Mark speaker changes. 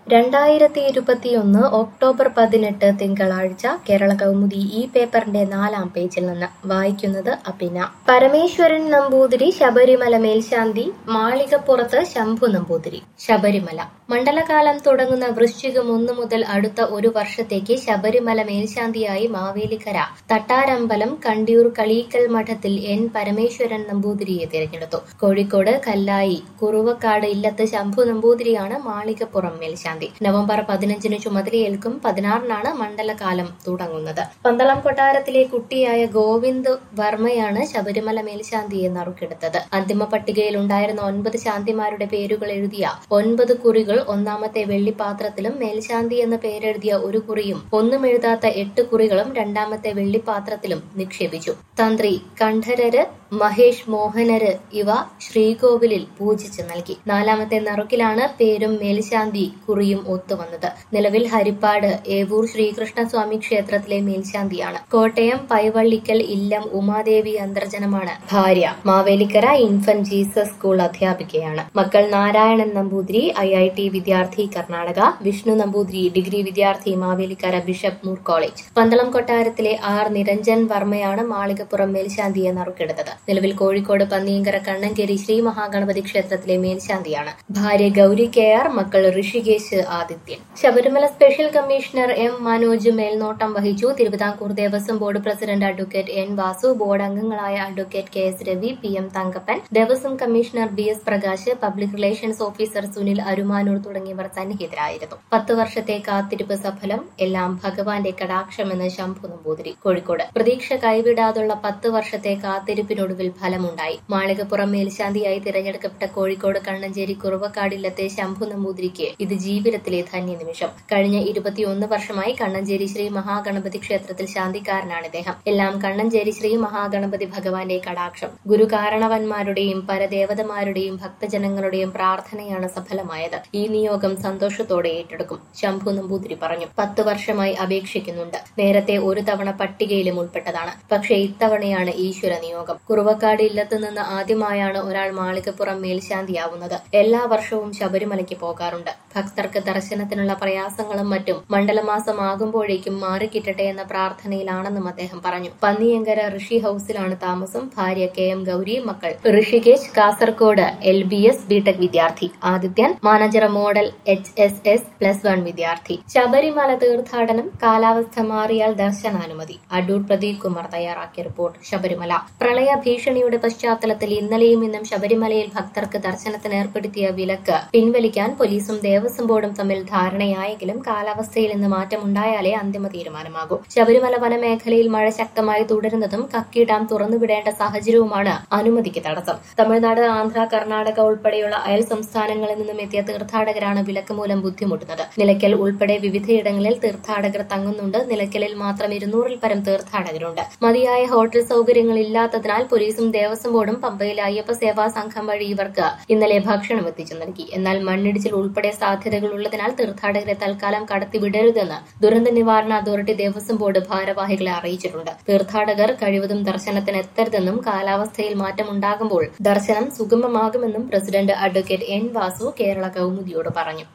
Speaker 1: 2021 October 18 തിങ്കളാഴ്ച കേരള കൗമുദി ഈ പേപ്പറിന്റെ 4-ാം പേജിൽ നിന്ന് വായിക്കുന്നത് അപിന. പരമേശ്വരൻ നമ്പൂതിരി ശബരിമല മേൽശാന്തി, മാളികപ്പുറത്ത് ശംഭു നമ്പൂതിരി. ശബരിമല മണ്ഡലകാലം തുടങ്ങുന്ന വൃശ്ചികം 1 മുതൽ അടുത്ത ഒരു വർഷത്തേക്ക് ശബരിമല മേൽശാന്തിയായി മാവേലിക്കര തട്ടാരമ്പലം കണ്ടിയൂർ കളീക്കൽ മഠത്തിൽ എൻ പരമേശ്വരൻ നമ്പൂതിരിയെ തിരഞ്ഞെടുത്തു. കോഴിക്കോട് കല്ലായി കുറുവക്കാട് ഇല്ലത്ത് ശംഭു നമ്പൂതിരിയാണ് മാളികപ്പുറം മേൽശാന്തി. നവംബർ 15 ചുമതലയേൽക്കും. 16 മണ്ഡലകാലം തുടങ്ങുന്നത്. പന്തളം കൊട്ടാരത്തിലെ കുട്ടിയായ ഗോവിന്ദ് വർമ്മയാണ് ശബരിമല മേൽശാന്തിയെ നറുക്കെടുത്തത്. അന്തിമ പട്ടികയിൽ ഉണ്ടായിരുന്ന 9 ശാന്തിമാരുടെ പേരുകൾ എഴുതിയ 9 കുറികൾ ഒന്നാമത്തെ വെള്ളിപ്പാത്രത്തിലും മേൽശാന്തി എന്ന പേരെഴുതിയ ഒരു കുറിയും ഒന്നും എഴുതാത്ത 8 കുറികളും രണ്ടാമത്തെ വെള്ളിപ്പാത്രത്തിലും നിക്ഷേപിച്ചു. തന്ത്രി കണ്ഠരര്, മഹേഷ് മോഹനര് ഇവ ശ്രീകോവിലിൽ പൂജിച്ച് നൽകി. 4-ാമത്തെ നറുക്കിലാണ് പേരും മേൽശാന്തി കുറിയും ഒത്തുവന്നത്. നിലവിൽ ഹരിപ്പാട് ഏവൂർ ശ്രീകൃഷ്ണസ്വാമി ക്ഷേത്രത്തിലെ മേൽശാന്തിയാണ്. കോട്ടയം പൈവള്ളിക്കൽ ഇല്ലം ഉമാദേവി അന്തർജനമാണ് ഭാര്യ. മാവേലിക്കര ഇൻഫന്റ് ജീസസ് സ്കൂൾ അധ്യാപികയാണ്. മക്കൾ നാരായണൻ നമ്പൂതിരി IIT വിദ്യാർത്ഥി കർണാടക, വിഷ്ണു നമ്പൂതിരി ഡിഗ്രി വിദ്യാർത്ഥി Mavelikara bishop Moore college. Pandalam കൊട്ടാരത്തിലെ R നിരഞ്ജൻ വർമ്മയാണ് മാളികപ്പുറം മേൽശാന്തിയെ നറുക്കെടുത്തത്. നിലവിൽ കോഴിക്കോട് പന്നിയങ്കര കണ്ണഞ്ചേരി ശ്രീ മഹാഗണപതി ക്ഷേത്രത്തിലെ മേൽശാന്തിയാണ്. ഭാര്യ ഗൌരി KR, മക്കൾ Rishikesh, Adithyan. Sabarimala special commissioner M Manoj മേൽനോട്ടം വഹിച്ചു. Thiruvithamkoor Devaswom board president advocate N Vasu, board അംഗങ്ങളായ advocate KS Ravi, PM Thankappan, Devaswom commissioner BS Prakash, public relations officer Sunil Arumanoor തുടങ്ങിയവർ സന്നിഹിതരായിരുന്നു. 10 വർഷത്തെ കാത്തിരിപ്പ് സഫലം, എല്ലാം ഭഗവാന്റെ കടാക്ഷമെന്ന് ശംഭു നമ്പൂതിരി. കോഴിക്കോട് പ്രതീക്ഷ കൈവിടാതുള്ള 10 വർഷത്തെ കാത്തിരിപ്പിനൊടുവിൽ ഫലമുണ്ടായി. മാളികപ്പുറം മേൽശാന്തിയായി തിരഞ്ഞെടുക്കപ്പെട്ട കോഴിക്കോട് കണ്ണഞ്ചേരി കുറുവക്കാടില്ലത്തെ ശംഭു നമ്പൂതിരിക്ക് ഇത് ജീവിതത്തിലെ ധന്യ നിമിഷം. കഴിഞ്ഞ 21 വർഷമായി കണ്ണഞ്ചേരി ശ്രീ മഹാഗണപതി ക്ഷേത്രത്തിൽ ശാന്തിക്കാരനാണ് ഇദ്ദേഹം. എല്ലാം കണ്ണഞ്ചേരി ശ്രീ മഹാഗണപതി ഭഗവാന്റെ കടാക്ഷം. ഗുരുകാരണവന്മാരുടെയും പരദേവതമാരുടെയും ഭക്തജനങ്ങളുടെയും പ്രാർത്ഥനയാണ് സഫലമായത്. ഈ നിയോഗം സന്തോഷത്തോടെ ഏറ്റെടുക്കും, ശംഭു നമ്പൂതിരി പറഞ്ഞു. 10 വർഷമായി അപേക്ഷിക്കുന്നുണ്ട്. നേരത്തെ ഒരു തവണ പട്ടികയിലും ഉൾപ്പെട്ടതാണ്. പക്ഷേ ഇത്തവണയാണ് ഈശ്വര നിയോഗം. കുറുവക്കാട് ഇല്ലത്ത് നിന്ന് ആദ്യമായാണ് ഒരാൾ മാളികപ്പുറം മേൽശാന്തിയാവുന്നത്. എല്ലാ വർഷവും ശബരിമലയ്ക്ക് പോകാറുണ്ട്. ഭക്തർക്ക് ദർശനത്തിനുള്ള പ്രയാസങ്ങളും മറ്റും മണ്ഡലമാസമാകുമ്പോഴേക്കും മാറിക്കിട്ടട്ടെ എന്ന പ്രാർത്ഥനയിലാണെന്നും അദ്ദേഹം പറഞ്ഞു. പന്നിയങ്കര ഋഷി ഹൌസിലാണ് താമസം. ഭാര്യ KM ഗൌരി, മക്കൾ ഋഷികേശ് കാസർകോട് LBS BTech വിദ്യാർത്ഥി, ആദിത്യൻ മാനേജർ മോഡൽ HSS+1 വിദ്യാർത്ഥി. ശബരിമല തീർത്ഥാടനം, കാലാവസ്ഥ മാറിയാൽ ദർശനാനുമതി. അടൂർ പ്രദീപ് കുമാർ തയ്യാറാക്കിയ റിപ്പോർട്ട്. ശബരിമല പ്രളയ ഭീഷണിയുടെ പശ്ചാത്തലത്തിൽ ഇന്നലെയും ഇന്നും ശബരിമലയിൽ ഭക്തർക്ക് ദർശനത്തിന് ഏർപ്പെടുത്തിയ വിലക്ക് പിൻവലിക്കാൻ പോലീസും ദേവസ്വം ബോർഡും തമ്മിൽ ധാരണയായെങ്കിലും കാലാവസ്ഥയിൽ ഇന്ന് മാറ്റമുണ്ടായാലേ അന്തിമ തീരുമാനമാകൂ. ശബരിമല വനമേഖലയിൽ മഴ ശക്തമായി തുടരുന്നതും കക്കി ഡാം തുറന്നുവിടേണ്ട സാഹചര്യവുമാണ് അനുമതിക്ക് തടസ്സം. തമിഴ്നാട്, ആന്ധ്ര, കർണാടക ഉൾപ്പെടെയുള്ള അയൽ സംസ്ഥാനങ്ങളിൽ നിന്നും എത്തിയ തീർത്ഥാടകരാണ് വിലക്ക് മൂലം ബുദ്ധിമുട്ടുന്നത്. നിലയ്ക്കൽ ഉൾപ്പെടെ വിവിധയിടങ്ങളിൽ തീർത്ഥാടകർ തങ്ങുന്നുണ്ട്. നിലയ്ക്കലിൽ മാത്രം 200-ൽ പരം തീർത്ഥാടകരുണ്ട്. മതിയായ ഹോട്ടൽ സൗകര്യങ്ങൾ ഇല്ലാത്തതിനാൽ പോലീസും ദേവസ്വം ബോർഡും പമ്പയിലെ അയ്യപ്പ സേവാ സംഘം വഴി ഇവർക്ക് ഇന്നലെ ഭക്ഷണം എത്തിച്ചു നൽകി. എന്നാൽ മണ്ണിടിച്ചിൽ ഉൾപ്പെടെ സാധ്യതകൾ ഉള്ളതിനാൽ തീർത്ഥാടകരെ തൽക്കാലം കടത്തിവിടരുതെന്ന് ദുരന്ത നിവാരണ അതോറിറ്റി ദേവസ്വം ബോർഡ് ഭാരവാഹികളെ അറിയിച്ചിട്ടുണ്ട്. തീർത്ഥാടകർ കഴിവതും ദർശനത്തിന് എത്തരുതെന്നും കാലാവസ്ഥയിൽ മാറ്റമുണ്ടാകുമ്പോൾ ദർശനം സുഗമമാകുമെന്നും president advocate N Vasu Kerala കൗമുദിയോട് പറഞ്ഞു.